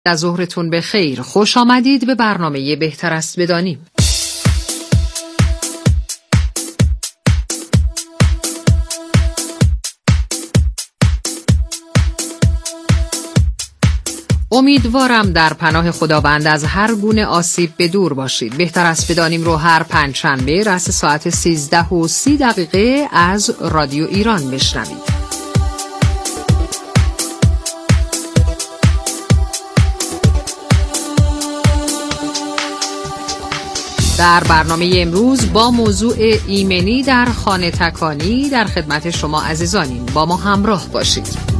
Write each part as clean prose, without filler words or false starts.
از ظهرتون به خیر. خوش آمدید به برنامه بهتر است بدانیم. امیدوارم در پناه خداوند از هر گونه آسیب به دور باشید. بهتر است بدانیم رو هر پنجشنبه رأس ساعت 13:30 از رادیو ایران بشنوید. در برنامه امروز با موضوع ایمنی در خانه تکانی در خدمت شما عزیزانیم. با ما همراه باشید.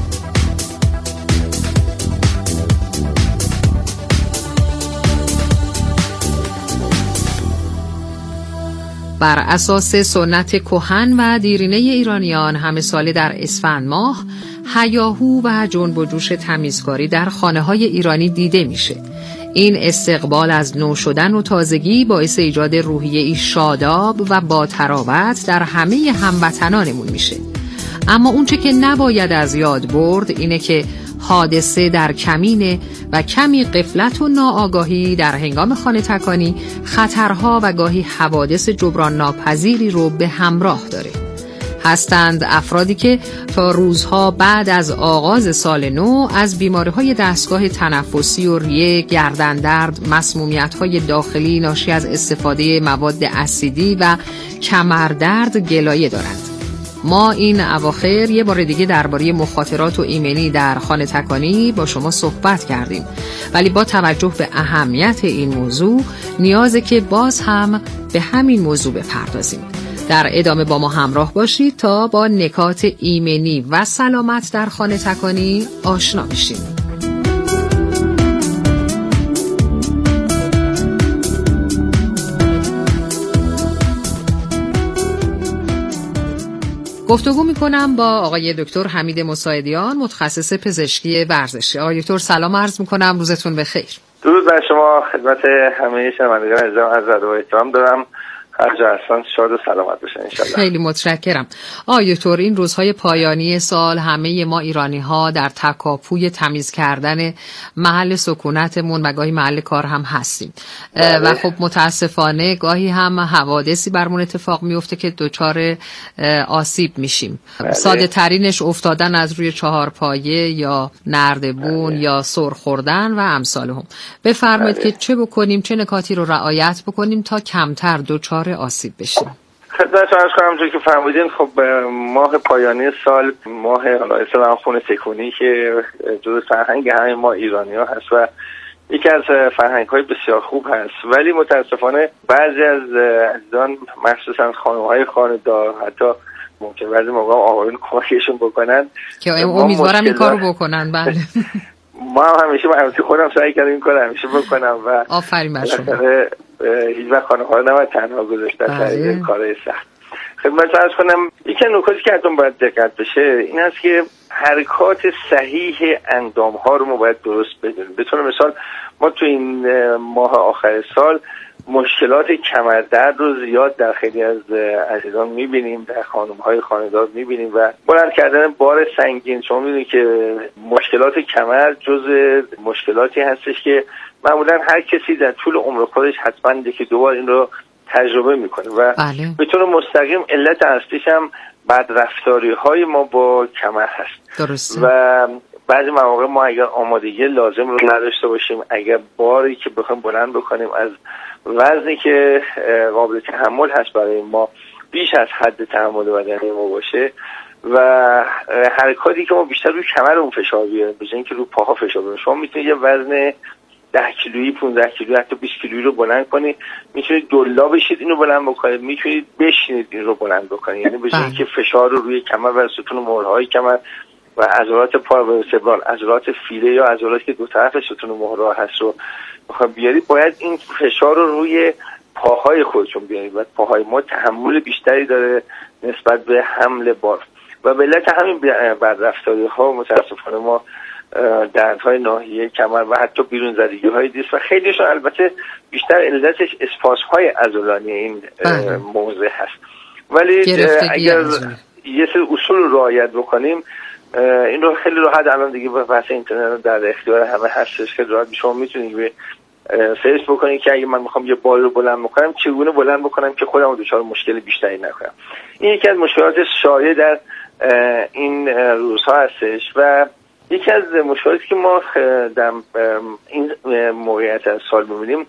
بر اساس سنت کهن و دیرینه ایرانیان همه ساله در اسفند ماه هیاهو و جنب و جوش تمیزکاری در خانه‌های ایرانی دیده میشه. این استقبال از نو شدن و تازگی باعث ایجاد روحیه‌ای شاداب و با تراوت در همه هموطنانمون میشه. اما اونچه که نباید از یاد برد اینه که حادثه در کمینه و کمی غفلت و ناآگاهی در هنگام خانه تکانی خطرها و گاهی حوادث جبران ناپذیری رو به همراه داره. هستند افرادی که تا روزها بعد از آغاز سال نو از بیماری‌های دستگاه تنفسی و ریه، گردندرد، مسمومیت‌های داخلی ناشی از استفاده مواد اسیدی و کمردرد گلایه دارند. ما این اواخر یه بار دیگه درباره مخاطرات و ایمنی در خانه تکانی با شما صحبت کردیم، ولی با توجه به اهمیت این موضوع نیازه که باز هم به همین موضوع بپردازیم. در ادامه با ما همراه باشید تا با نکات ایمنی و سلامت در خانه تکانی آشنا بشیم. گفتگو میکنم با آقای دکتر حمید مساعدیان، متخصص پزشکی ورزشی. آقای دکتر سلام عرض میکنم، روزتون بخیر. درود بر شما، خدمت همه شنوندگان عزیزم عرض ادب و احترام دارم. هر جا هستن شاد و سلامت باشن انشالله. خیلی متشکرم. آقای دکتر، این روزهای پایانی سال همه ما ایرانی ها در تکاپوی تمیز کردن محل سکونتمون و گاهی محل کار هم هستیم. و خب متاسفانه گاهی هم حوادثی برمون اتفاق میفته که دچار آسیب میشیم. ساده ترینش افتادن از روی چهارپایه یا نردبون یا سر خوردن و امثال هم. بفرمایید که چه بکنیم، چه نکاتی رو رعایت بکنیم تا کمتر دچار آسیب بشیم. خدمتتون عرض کنم همونجوری که فرمودین، خب ماه پایانی سال ماه اصطلاحاً خون تکونی که جزء فرهنگ همه ما ایرانی‌ها هست و یکی از فرهنگ‌های بسیار خوب هست، ولی متاسفانه بعضی از عزیزان مخصوصاً خانم‌های خانه‌دار حتی ممکن بعضی موقع آقایون کمکشون بکنن که امیدوارم این کارو بکنن. بله ما هم همیشه خودم سعی کردم این کارو همیشه بکنم و آفرین بر شما. هیچ وقت خانه‌ها رو نباید تنها گذاشتن در کارهای سخت. خدمت عرض کنم یکی از نکاتی که حتما باید دقت بشه این است که حرکات صحیح اندام‌ها رو ما باید درست بدونیم. به طور مثال ما تو این ماه آخر سال مشکلات کمردرد رو زیاد در خیلی از عزیزان می‌بینیم، در خانم‌های خانه‌دار می‌بینیم و بلند کردن بار سنگین. شما می‌بینید که مشکلات کمر جزء مشکلاتی هستش که معمولا هر کسی در طول عمر خودش حتما یکی دو بار این رو تجربه میکنه و به طور مستقیم علت اصلیش هم بدرفتاری‌های ما با کمر هست. درسته. و بعضی مواقع ما اگر آمادگی لازم رو نداشته باشیم، اگر باری که بخوایم بلند بکنیم از وزنی که قابل تحمل هست برای ما بیش از حد تحمل بدنی ما باشه و حرکاتی که ما بیشتر روی کمرمون فشار بیاریم به جای اینکه رو پاها فشار بیاریم. شما میتونید یه وزن 10 کیلویی، 15 کیلویی، حتی 20 کیلویی رو بلند کنید، میتونید دلا بشید اینو بلند بکنید، میتونید بشینید این رو بلند بکنید. یعنی به جای اینکه فشار رو روی کمر و ستون مهرهای کمر و عضلات پا و سبرال، عضلات فیله یا عضلاتی که دو طرف ستون مهرها هست رو بخواید بیارید، باید این فشار رو روی پاهای خودتون بیارید و پاهای ما تحمل بیشتری داره نسبت به حمل بار و به علت همین بدرفتاری‌ها متاسفانه ما دردهای ناحیه کمر و حتی بیرون زدگی‌های دیس و خیلیشون البته بیشتر علتش اسپاسم‌های عضلانی این موضوع هست. ولی اگر یه سری اصول رو رعایت بکنیم این رو خیلی راحت الان دیگه با بحث اینترنت در اختیار همه هستش که راحت شما میتونید به سرچ بکنید که اگه من میخوام یه بال رو بلند بکنم چگونه بلند بکنم که خودم دچار مشکل بیشتری نکنم. این یکی از مشکلات شایع در این روزها هستش و یکی از مشکلاتی که ما در این موقعیت از سال می‌بینیم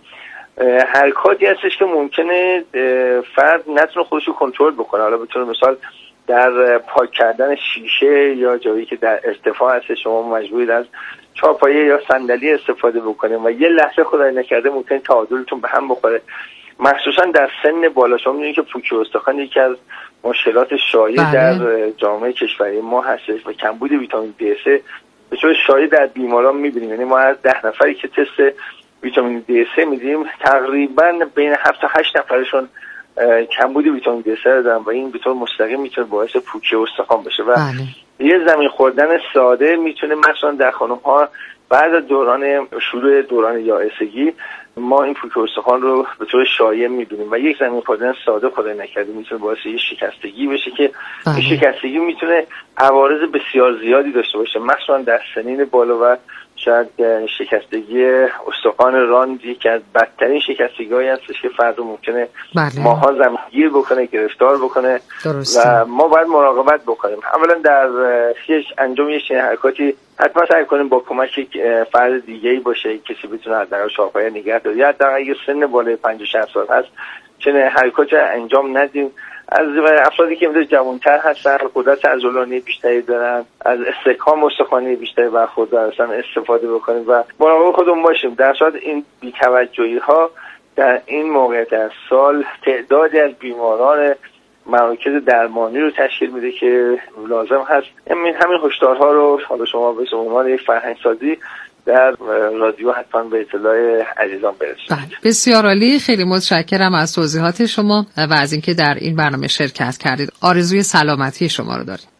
حرکاتی هستش که ممکنه فرد نتونه خودش رو کنترل بکنه. حالا به طور مثال در پاک کردن شیشه یا جایی که در ارتفاع هست شما مجبورید از چهارپایه یا صندلی استفاده بکنید و یه لحظه خدای نکرده ممکنه تعادلتون به هم بخوره، مخصوصا در سن بالا. شما می‌دونید که پوکی استخوان یکی از مشکلات شایع در جامعه کشوری ما هستش و کمبود ویتامین D3 به طور شایع در بیماران می‌بینیم. یعنی ما از 10 نفری که تست ویتامین D3 میدیم تقریبا بین 7 تا 8 نفرشون کمبود ویتامین D3 دارن و این به طور مستقیم میتونه باعث پوکی استخوان بشه و یه زمین خوردن ساده میتونه مثلا در خانم‌ها بعد از شروع دوران یائسگی ما این پوکی استخوان رو به طور شایع می‌بینیم و یک زمین خوردن ساده خدای نکرده میتونه باعث یه شکستگی بشه که این شکستگی میتونه عوارض بسیار زیادی داشته باشه، مثلا در سنین بالا و شاید شکستگی استخوان راند یکی از بدترین شکستگی‌هایی هستش که فرد ممکنه ماها زمینگیر بکنه، گرفتار بکنه و ما باید مراقبت بکنیم. اولا در انجام یه حرکاتی حتما سعی کنیم با کمک فرد دیگه‌ای باشه، کسی بتونه حداقل چهارپایه نگه داره یا حداقل اگه سن بالای 50 سال هست چنین حرکاتی انجام ندیم. از افرادی که امروز جوان‌تر هستن قدرت عضلانی بیشتری دارن از استحکام استخوانی بیشتری برخوردار هستن استفاده بکنیم و مراقب خودمون باشیم. در صورت این بی‌توجهی‌ها در این موقعیت از سال تعدادی از بیماران مراکز درمانی رو تشکیل میده که لازم هست همین هشدارها رو حالا شما به عنوان یک فرهنگ‌سازی در رادیو حتما به اطلاع عزیزان برسونید. بسیار عالی، خیلی متشکرم از توضیحات شما و از اینکه در این برنامه شرکت کردید. آرزوی سلامتی شما رو داریم.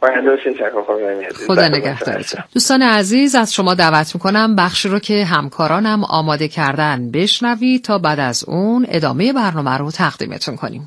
خدا نگهدارتون. دوستان عزیز، از شما دعوت میکنم بخشی رو که همکارانم آماده کردن بشنوید تا بعد از اون ادامه برنامه رو تقدیمتون کنیم.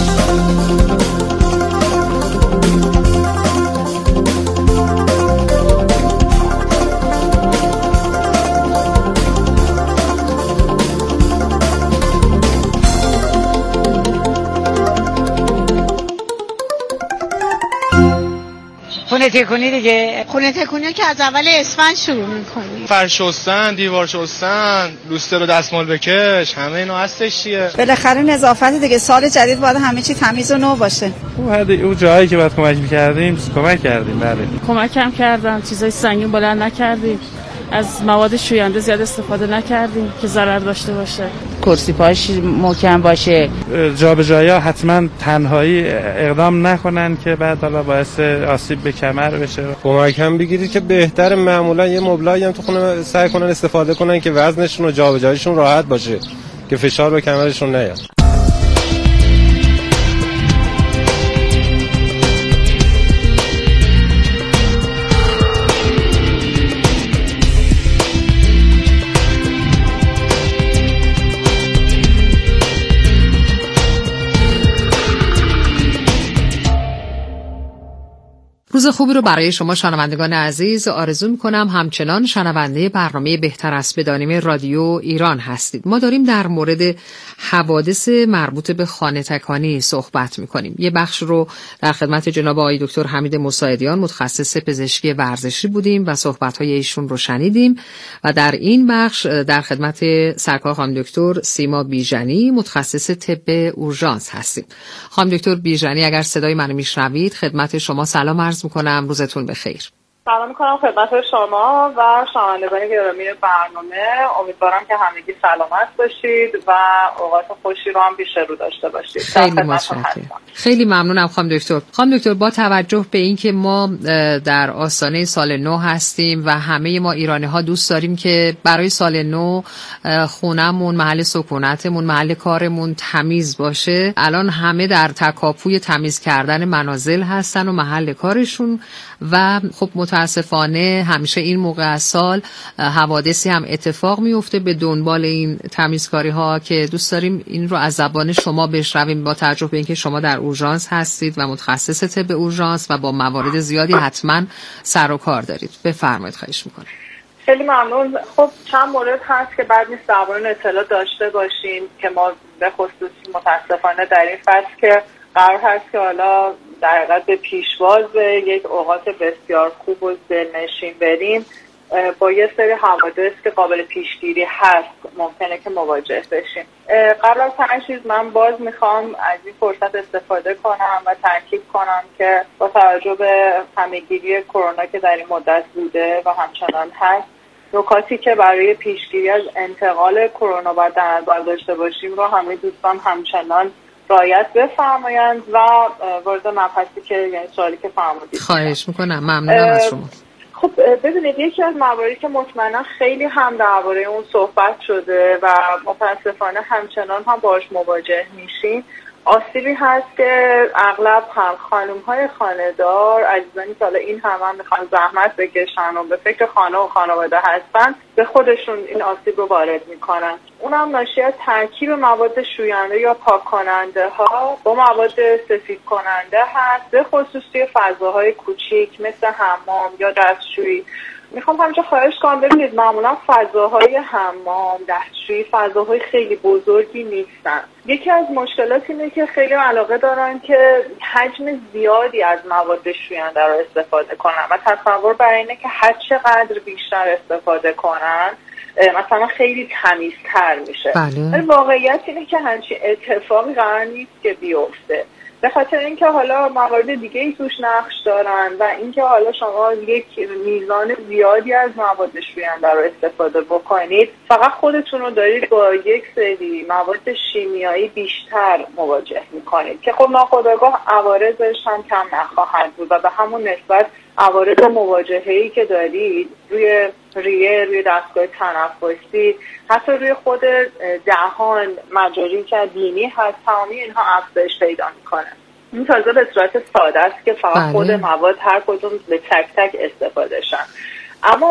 خونه تکونی دیگه. خونه تکونی که از اول اسفند شروع می‌کنی. فرش شستن، دیوار شستن، لوستر و دستمال بکش، همه اینا هستش دیگه. بالاخره نظافت دیگه، سال جدید باید همه چی تمیز و نو باشه. اون جایی که باید کمک می‌کردیم کمک کردیم. بله. کمکم کردم، چیزای سنگین بلند نکردیم. از مواد شوینده زیاد استفاده نکردیم که ضرر داشته باشه. کرسی پاش محکم باشه. جابجایی‌ها حتما تنهایی اقدام نکنن که بعد حالا باعث آسیب به کمر بشه. کمک هم بگیرید که بهتر معمولا یه مبلایی هم تو خونه سعی کنن استفاده کنن که وزنشون و جابجاییشون راحت باشه که فشار به کمرشون نیاد. روز خوبی رو برای شما شنوندگان عزیز آرزو می‌کنم. همچنان شنونده برنامه بهتر است بدانیم رادیو ایران هستید. ما داریم در مورد حوادث مربوط به خانه تکانی صحبت می‌کنیم. یه بخش رو در خدمت جناب آقای دکتر حمید مساعدیان متخصص پزشکی ورزشی بودیم و صحبت‌های ایشون رو شنیدیم و در این بخش در خدمت سرکار خانم دکتر سیما بیژنی متخصص طب اورژانس هستیم. خانم دکتر بیژنی اگر صدای منو میشنوید خدمت شما سلام عرض میکنم. روزتون بخیر. سلام میکنم خدمت شما و شنوندگان گرامی برنامه. امیدوارم که همگی سلامت باشید و اوقات خوشی رو هم پیش رو داشته باشید. خیلی متشکرم. خیلی ممنونم خانم دکتر. خانم دکتر، با توجه به اینکه ما در آستانه سال نو هستیم و همه ما ایرانی ها دوست داریم که برای سال نو خونمون، محل سکونتمون، محل کارمون تمیز باشه. الان همه در تکاپوی تمیز کردن منازل هستن و محل کارشون و خب متاسفانه همیشه این موقع از سال حوادثی هم اتفاق میفته به دنبال این تمیزکاری ها که دوست داریم این رو از زبان شما بشنویم، با توجه به اینکه شما در اورژانس هستید و متخصص طب اورژانس و با موارد زیادی حتما سر و کار دارید. بفرمایید، خواهش میکنم. خیلی ممنون. خب چند مورد هست که بعد نیست درباره اطلاع داشته باشیم که ما به خصوص متاسفانه در این فصل که قرار هست که حالا در حقیقت به پیشواز یک اوقات بسیار خوب و دلنشین بریم، با یه سری حوادث که قابل پیشگیری هست ممکنه که مواجه بشیم. قبل از هر چیز من باز میخوام از این فرصت استفاده کنم و تاکید کنم که با توجه به همه‌گیری کرونا که در این مدت بوده و همچنان هست، نکاتی که برای پیشگیری از انتقال کرونا باید در نظر داشته باشیم رو همه دوستان همچنان رعایت بفرمایند و وارد مبحثی که یعنی سوالی که فرمودید خواهش میکنم. ممنونم از شما. خب ببینید، یکی از مواردی که مطمئنا خیلی هم درباره اون صحبت شده و متاسفانه همچنان هم باهاش مواجه میشیم، آسیبی هست که اغلب هم خانم‌های خانه‌دار، عزیزانی که حالا این هم میخوان زحمت بکشن و به فکر خانه و خانواده هستن، به خودشون این آسیب رو وارد میکنن. اونم ناشی از ترکیب مواد شوینده یا پاک کننده ها با مواد سفید کننده هست، به خصوص توی فضاهای کوچیک مثل حمام یا دستشویی. میخوام همینجا خواهش کنم، ببینید معمولا فضاهای حمام، دستشویی فضاهای خیلی بزرگی نیستن. یکی از مشکلات اینه که خیلی علاقه دارن که حجم زیادی از مواد شوینده رو استفاده کنن و تصور بر اینه که هر چقدر بیشتر استفاده کنن مثلا خیلی تمیزتر میشه. ولی واقعیت اینه که همچین اتفاقی قرار نیست که بیفته، به خاطر اینکه حالا موارد دیگه ای توش نقش دارن و اینکه حالا شما یک میزان زیادی از مواد شوینده رو استفاده بکنید، فقط خودتون رو دارید با یک سری مواد شیمیایی بیشتر مواجه میکنید که خب ناخودآگاه عوارضش هم کم نخواهد بود و به همون نسبت عوارض مواجهه‌ای که دارید روی ریه، روی دستگاه تنفسی، حتی روی خود دهان، مجاری که بینی هست، تمامی اینها افزایش پیدا میکنه. این تازه به صورت ساده است که فقط خود مواد هر کدوم به تک تک استفاده شن. اما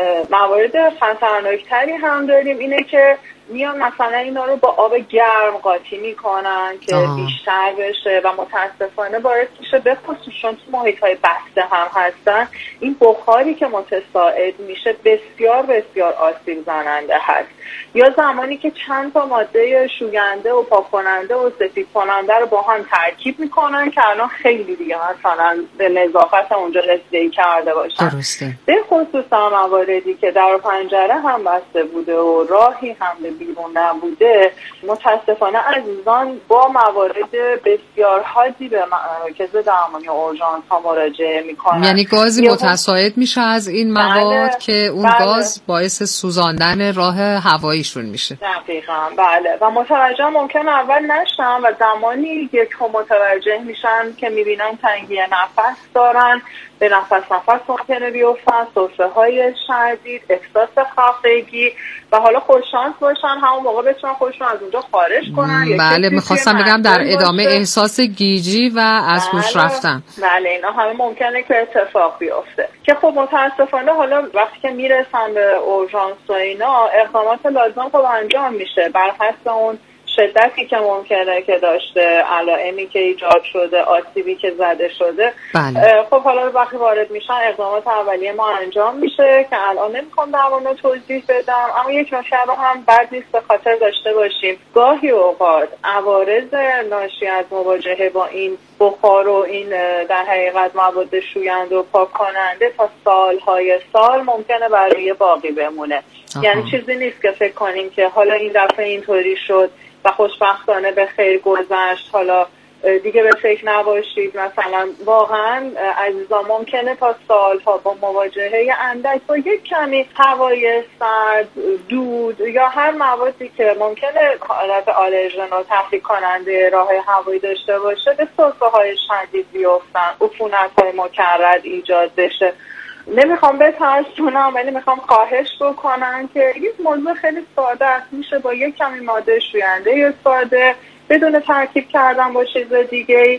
موارد خطرناکتری هم داریم، اینه که میان مثلا اینا رو با آب گرم قاطی میکنن که بیشتر بشه و متاسفانه باعث میشه به خصوص چون تو محیط‌های بسته هم هستن، این بخاری که متصاعد میشه بسیار بسیار آسیب زننده هست. یا زمانی که چند تا ماده شوینده و پاک کننده و سفید کننده رو با هم ترکیب میکنن که الان خیلی دیگه مثلا به نظافت اونجا رسیدگی کرده باشن. به خصوص مواردی که در و پنجره هم بسته بوده و راهی هم به بیرون نبوده، متاسفانه عزیزان با موارد بسیار حادی به مراکز درمانی اورژانس ها مراجعه میکنن. یعنی گازی متصاعد میشه از این مواد که اون گاز باعث سوزاندن راه هواییشون میشه. دقیقاً بله، و متوجه ممکن اول نشن و زمانی یک متوجه میشن که میبینن تنگی نفس دارن، به نفس ممکنه بیفتن، سرفه های شدید، احساس خفتگی و حالا خوششانس باشن همون موقع بتونن خودشون از اونجا خارج کنن. بله، میخواستم بگم در ادامه احساس گیجی و از هوش رفتن. بله، اینا همه ممکنه که اتفاق بیفته که خب متاسفانه حالا وقتی که میرسن به اورژانس و اینا اقدامات لازم خب انجام میشه بر حسب اون شدتی که ممکنه که داشته، علائمی که ایجاد شده، آسیبی که زده شده. خب حالا وقتی وارد میشن اقدامات اولیه ما انجام میشه که الان نمیخوام در مورد توضیح بدم، اما یک نکته رو هم بد نیست به خاطر داشته باشیم. گاهی اوقات عوارض ناشی از مواجهه با این بخار و این در حقیقت مواد شوینده و پاک کننده تا سالهای سال ممکنه برای باقی بمونه. یعنی چیزی نیست که فکر کنیم که حالا این دفعه اینطوری شد و خوشبختانه به خیر گذشت، حالا دیگه به فکر نباشید. مثلا واقعا عزیزان ممکنه تا سالها با مواجهه اندک با یک کمی هوای سرد، دود یا هر موادی که ممکنه حالت آلرژن و تحریک کننده راه هوایی داشته باشه به سرفه های شدید بیفتن، عفونت های مکرر ایجاد بشه. نمیخوام بترسونم ولی میخوام خواهش بکنم که این موضوع خیلی ساده است، میشه با یک کمی ماده شوینده ساده بدون ترکیب کردن با چیز دیگه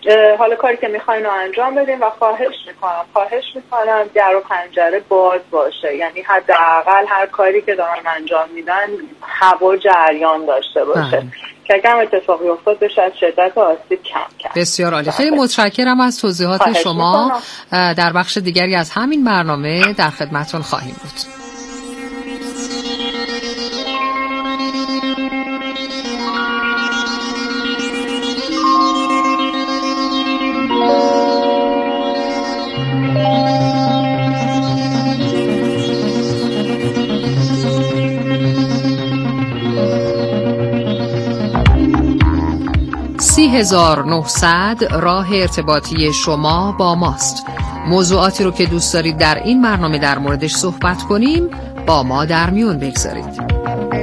حالا کاری که میخواین رو انجام بدین و خواهش میکنم در و پنجره باز باشه، یعنی حداقل هر کاری که دارن انجام میدن هوا جریان داشته باشه که اگر اتفاقی افتاد بشه از شدت آسیب کم کرد. بسیار عالی، خیلی متشکرم از توضیحات شما. در بخش دیگری از همین برنامه در خدمتتون خواهیم بود. $30,900 راه ارتباطی شما با ماست. موضوعاتی رو که دوست دارید در این برنامه در موردش صحبت کنیم با ما در میون بگذارید.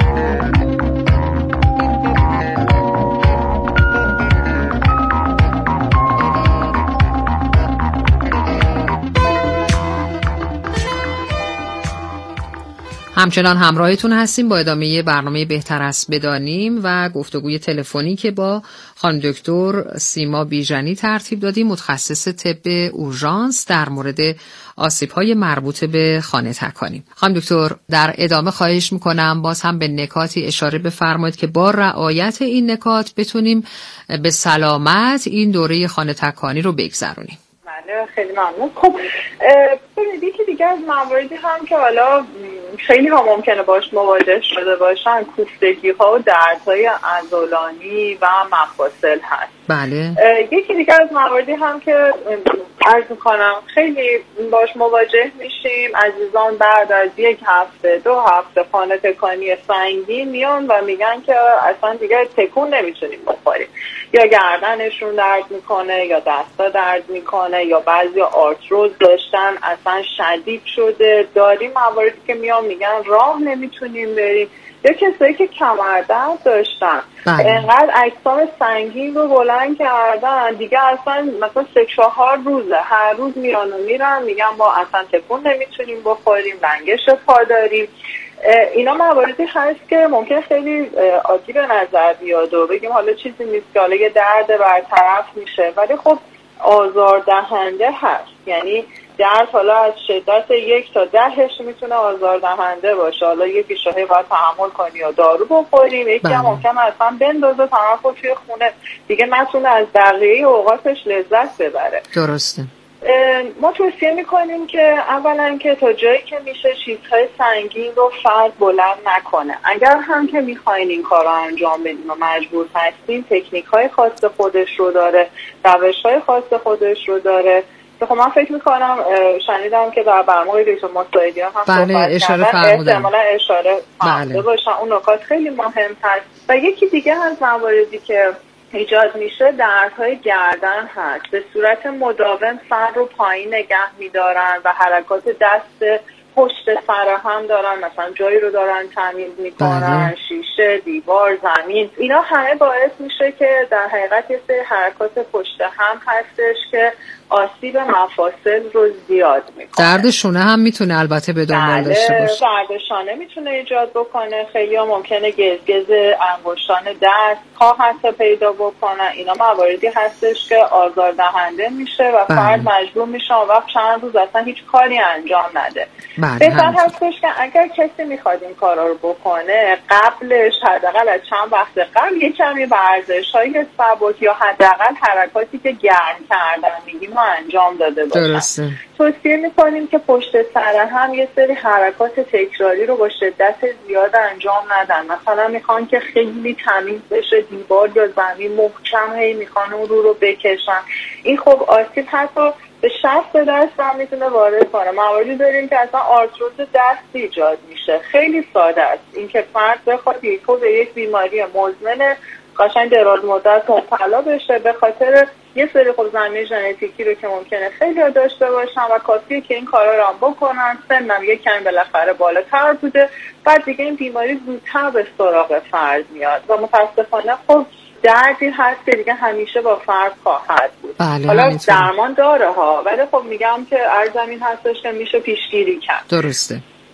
همچنان همراهتون هستیم با ادامه برنامه بهتر است بدانیم و گفتگوی تلفنی که با خانم دکتر سیما بیژنی ترتیب دادیم، متخصص طب اورژانس در مورد آسیب‌های مربوط به خانه تکانی. خانم دکتر در ادامه خواهش میکنم باز هم به نکاتی اشاره بفرمایید که با رعایت این نکات بتونیم به سلامت این دوره خانه تکانی رو بگذرونیم. خیلی ممنون. خب ببینید که دیگه از مواردی هم که حالا خیلی ها ممکنه باش مواجه شده باشن کوفتگی ها و دردهای عضلانی و مفاصل هست. بله. یکی دیگه از مواردی هم که عرض میکنم خیلی باش مواجه میشیم، عزیزان بعد از 1 هفته 2 هفته خانه تکانی سنگین میان و میگن که اصلا دیگه تکون نمیتونیم بخوریم، یا گردنشون درد میکنه یا دستا درد میکنه یا بعضی آرتروز داشتن اصلا شدید شده. داریم مواردی که میان میگن راه نمیتونیم بریم، یا کسایی که کمردرد داشتن اینقدر اجسام سنگین رو بلند کردن دیگه اصلا مثلا 3-4 روزه هر روز میان و میرن میگن ما اصلا تکون نمیتونیم بخوریم، لنگش پا داریم. اینا مواردی هست که ممکن خیلی عادی به نظر بیاد و بگیم حالا چیزی نیست که حالا یه درد برطرف میشه، ولی خب آزاردهنده هست. یعنی درد حالا از شدت 1 تا 10 میتونه آزاردهنده باشه. حالا یکی شاهی باید تحمل کنی یا دارو بخوریم، یکی هم ممکنه اصلا بندازه طرف رو توی خونه دیگه نتونه از بقیه اوقاتش لذت ببره. درسته. ما توصیه میکنیم که اولا که تا جایی که میشه چیزهای سنگین رو فرد بلند نکنه. اگر هم که میخواین این کار رو انجام بدیم و مجبور هستیم، تکنیک‌های خاص خودش رو داره، روش‌های خاص خودش رو داره. خب من فکر میکنم شنیدم که در برنامه دکتر مساعدی هم اشاره فرمودن، احتمالا اشاره فرموده باشن. اون نکات خیلی مهم هست. و یکی دیگه از مواردی که ایجاد میشه دردهای گردن هست. به صورت مداوم سر رو پایین نگه میدارن و حرکات دست پشت سر هم دارن، مثلا جایی رو دارن تمیز میکنن، شیشه، دیوار، زمین. اینا همه باعث میشه که در حقیقت یه سری حرکات پشت هم هستش که آسیب مفاصل رو زیاد میکنه. درد شونه هم میتونه البته به دنبال داشته باشه. درد شانه میتونه ایجاد بکنه. خیلی ها ممکنه گزگز انگشتان دست ها حتی پیدا بکنن. اینا مواردی هستش که آزاردهنده میشه و فرد مجبور میشه و چند روز اصلا هیچ کاری انجام نده. بهتر هستش که اگر کسی میخواد این کارا رو بکنه، قبلش حداقل از چند وقت قبل یه کمی ورزش‌های سبک یا حداقل حرکاتی که گرم کردن میگیم انجام داده باشن. درسته. توصیه میکنیم که پشت سر هم یه سری حرکات تکراری رو با شدت زیاد انجام ندن. مثلا میخوان که خیلی تمیز بشه دیوار یا زمین، محکم هی میخوان اون رو بکشن. این خب آسیب حتی به 60 دست هم میتونه وارد کنه. مواردی داریم که اصلا آرتروز دست ایجاد میشه. خیلی ساده است اینکه فرد بخواد به یک بیماری مزمن قشنگ دراز مدت مبتلا بشه به خاطر یه سری خب زمینه ژنتیکی رو که ممکنه خیلی داشته باشن و کافیه که این کارا رو هم بکنن. سنم یک کمی بالاخره بالاتر بوده، بعد دیگه این بیماری زودتر به سراغ فرد میاد و متاسفانه خب دردی هست که دیگه همیشه با فرد خواهد بود. حالا درمان داره ها، ولی خب میگم که ارزم این هستش که میشه پیشگیری کرد. درسته.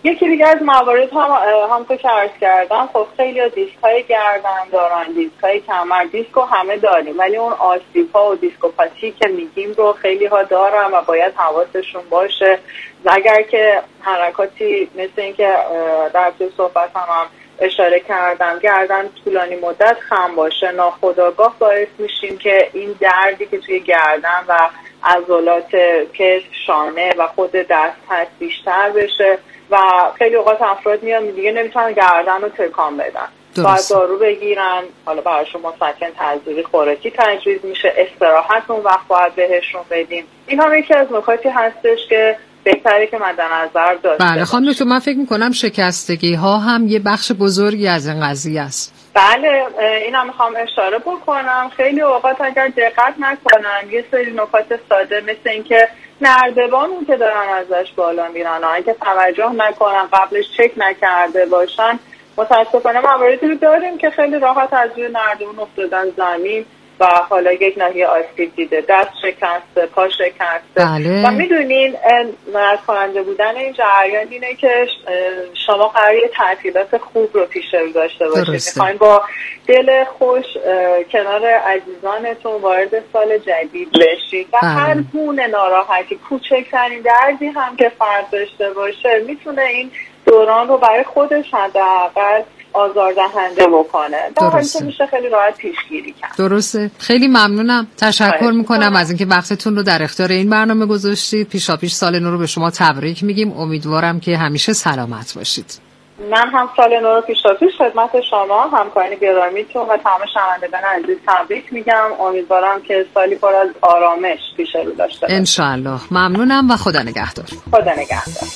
یکی دیگه از موارد هم که عرض کردم، خب خیلی دیسک های گردن دارن، دیسک های کمر، دیسک رو همه داریم ولی اون آسیب ها و دیسکوپاتی که میگیم رو خیلی ها دارن و باید حواسشون باشه. اگر که حرکاتی مثل این که در توی صحبت هم اشاره کردم گردن طولانی مدت خم باشه، ناخودآگاه باعث میشیم که این دردی که توی گردن و عضلات کتف، شانه و خود دست هست بیشتر بشه و خیلی اوقات افراد میان دیگه نمیتونن گردن رو تکان بدن، باید دارو بگیرن، حالا براشون مسکن تزریقی خوراکی تجویز میشه، استراحت اون وقت باید بهشون بدیم. این هم یکی از نکاتی هستش که بهتره که مد نظر داشته. بله خانم دکتر، من فکر میکنم شکستگی ها هم یه بخش بزرگی از این قضیه است. بله اینا میخوام اشاره بکنم، خیلی اوقات اگر دقت نکنن یه سری نکات ساده مثل اینکه نردبانون که دارن ازش بالا میرن اگه توجه نکنن، قبلش چک نکرده باشن، متاسفانه مواردی رو داریم که خیلی راحت از روی نردبون افتادن زمین و حالا یک ناحیه آسیب دیده، دست شکسته، پا شکسته. بله. و میدونین نرد کننده بودن این جریان اینه که شما قراره تعطیلات خوب رو پیش رو داشته باشید، میخواین با دل خوش کنار عزیزانتون وارد سال جدید بشید و هر گونه ناراحتی، کوچکترین دردی هم که فرد داشته باشه میتونه این دوران رو برای خودش حداقل آزاردهنده بکنه، در حالی که میشه خیلی راحت پیشگیری کرد. درسته. خیلی ممنونم، تشکر میکنم از اینکه وقتتون رو در اختیار این برنامه گذاشتید. پیشاپیش سال نو رو به شما تبریک میگیم، امیدوارم که همیشه سلامت باشید. من هم سال نو رو پیشاپیش خدمت شما، همکاران گرامیتون و تمام شنوندگان عزیز تبریک میگم. امیدوارم که سالی پر از آرامش پیش رو داشته باشید. انشالله. ممنونم و خدا نگهدار. خدا نگهدار.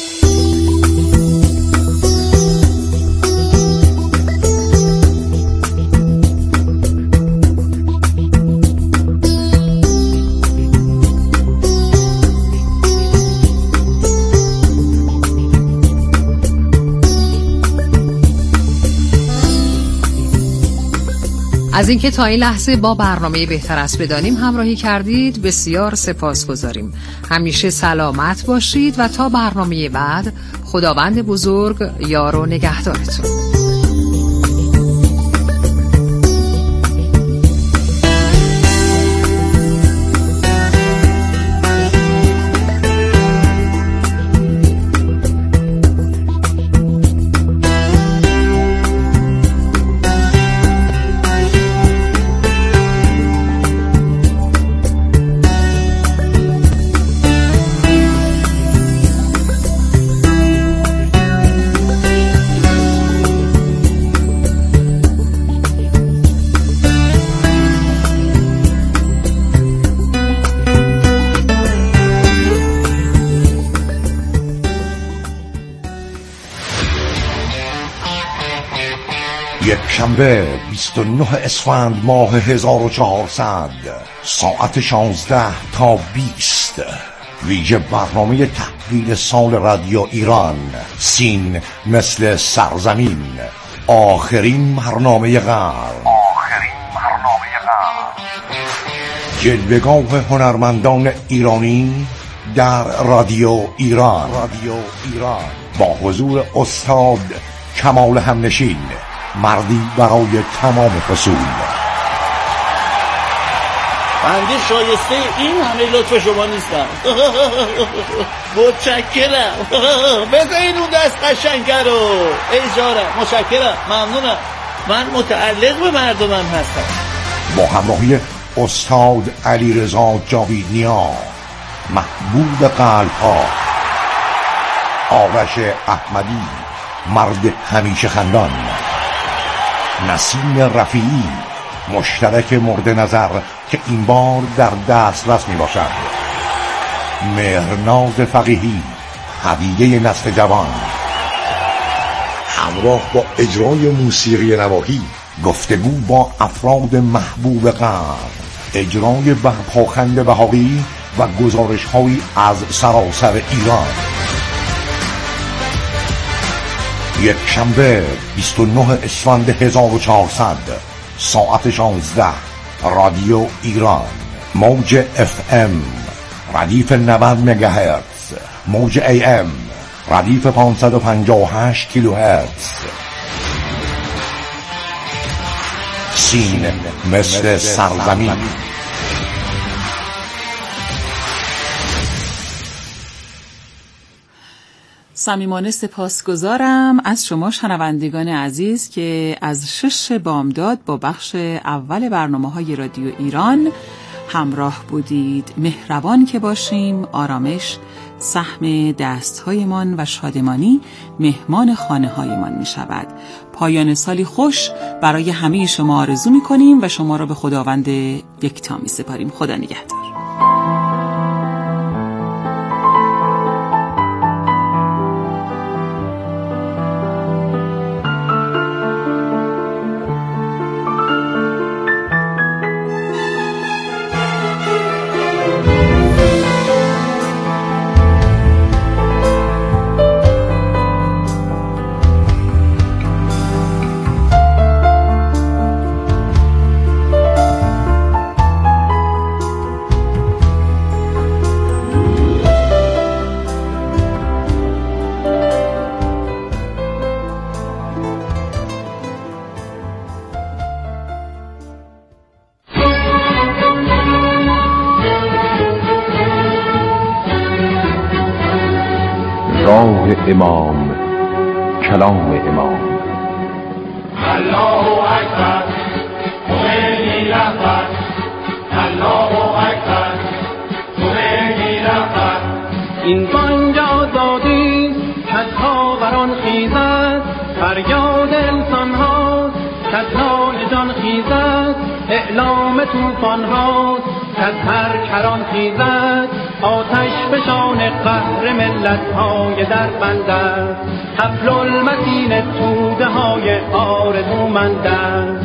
از اینکه تا این لحظه با برنامه بهتر است بدانیم همراهی کردید بسیار سپاسگزاریم. همیشه سلامت باشید و تا برنامه بعد خداوند بزرگ یار و نگهدارتون. یک شنبه 29 اسفند ماه 1400 ساعت 16 تا 20 ویژه برنامه تحویل سال رادیو ایران، سین مثل سرزمین، آخرین برنامه قرن، جلوه‌گاه هنرمندان ایرانی در رادیو ایران با حضور استاد کمال همنشین، مردی برای تمام فصول. بنده شایسته این همه لطف شما نیستم. متشکرم. بذارین اون دست قشنگه رو. اجاره. متشکرم. ممنونم. من متعلق به مردمم هستم. با همراهی استاد علیرضا جاویدنیا، محبوب قلب‌ها، آرش احمدی، مرد همیشه خندان، نسیم رفیعی، مشترک مورد نظر که این بار در دسترس می باشد، مهرناز فقیهی، هدیه نسل جوان، همراه با اجرای موسیقی نواحی، گفتگو با افراد محبوب قرن، اجرای برپاخند بهاری و گزارش هایی از سراسر ایران. یک شنبه 29 اسفند 1400 ساعت 16 رادیو ایران، موج FM ردیف 90 مگاهرتز، موج AM ردیف 558 کیلوهرتز. سین مثل سرزمین. صمیمانه سپاسگزارم از شما شنوندگان عزیز که از 6 بامداد با بخش اول برنامه‌های رادیو ایران همراه بودید. مهربان که باشیم، آرامش سهم دست‌هایمان و شادمانی مهمان خانه‌هایمان می‌شود. پایان سالی خوش برای همه شما آرزو می‌کنیم و شما را به خداوند یکتا می‌سپاریم. خدا نگهدار. امام، کلام امام. الله اکبر، خمینی رهبر. الله اکبر، خمینی رهبر. این بانگ آزادی کز خاوران خیزد، فریاد انسان هاست کز نای جان خیزد، اعلام طوفان هاست کز هر کران خیزد، آتش بشان قهر ملت های در بندد، حبل المتین توده های آرزومندد.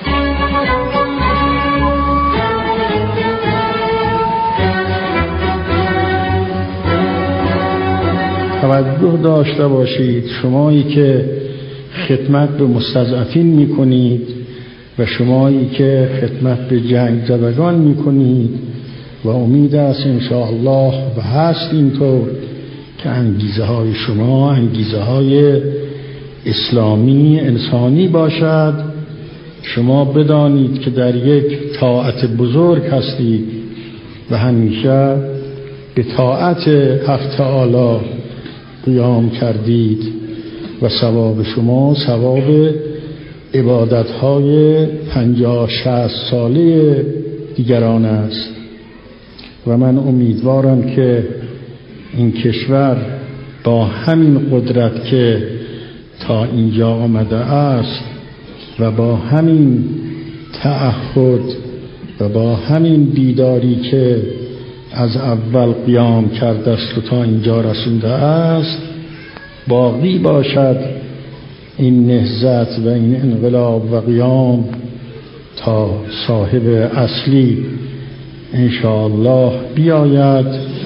توجه داشته باشید شمایی که خدمت به مستضعفین میکنید و شمایی که خدمت به جنگ زدگان میکنید و امید است انشاءالله و هست اینطور که انگیزه های شما انگیزه های اسلامی انسانی باشد. شما بدانید که در یک طاعت بزرگ هستید و همیشه به طاعت حق تعالی قیام کردید و ثواب شما ثواب عبادت‌های 50-60 ساله دیگران است و من امیدوارم که این کشور با همین قدرت که تا اینجا آمده است و با همین تعهد و با همین بیداری که از اول قیام کرده است و تا اینجا رسونده است باقی باشد این نهضت و این انقلاب و قیام تا صاحب اصلی انشاءالله بیاید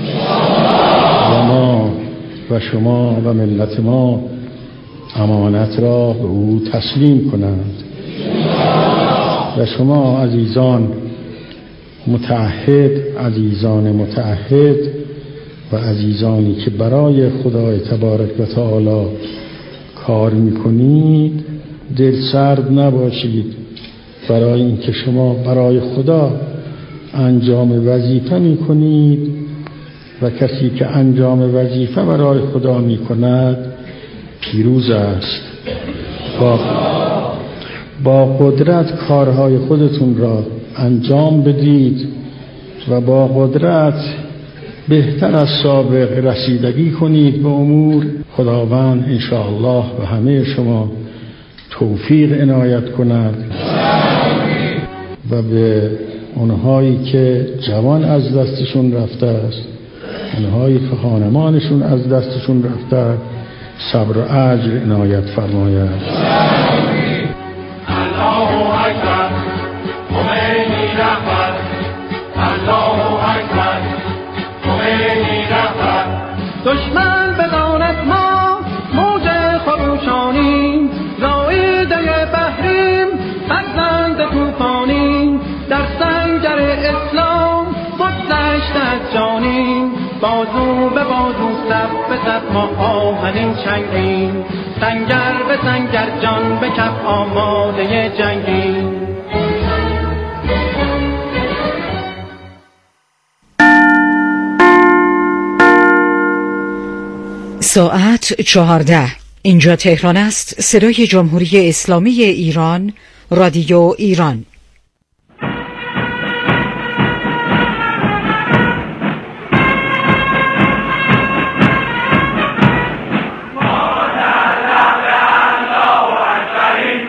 و ما و شما و ملت ما امانت را به او تسلیم کنند و شما عزیزان متعهد و عزیزانی که برای خدای تبارک و تعالی کار میکنید دل سرد نباشید، برای اینکه شما برای خدا انجام وظیفه میکنید و کسی که انجام وظیفه برای خدا میکند پیروز است. با قدرت کارهای خودتون را انجام بدید و با قدرت بهتر از سابق رسیدگی کنید به امور. خداوند انشاءالله به همه شما توفیق عنایت کند و به اونهایی که جوان از دستشون رفته است، اونهایی که خانمانشون از دستشون رفته صبر و اجر عنایت فرماید. الله اکبر، خمینی رهبر. الله اکبر، خمینی رهبر. دشمن بداند ما موج خروشانیم، زایده بحریم فرزند طوفانیم، در سنگر اسلام بگذشت از جانیم، بازو به بازو صف به صف ما آهنین چنگیم، سنگر به سنگر جان به کف آماده جنگیم. ساعت 14. اینجا تهران است. صدای جمهوری اسلامی ایران، رادیو ایران.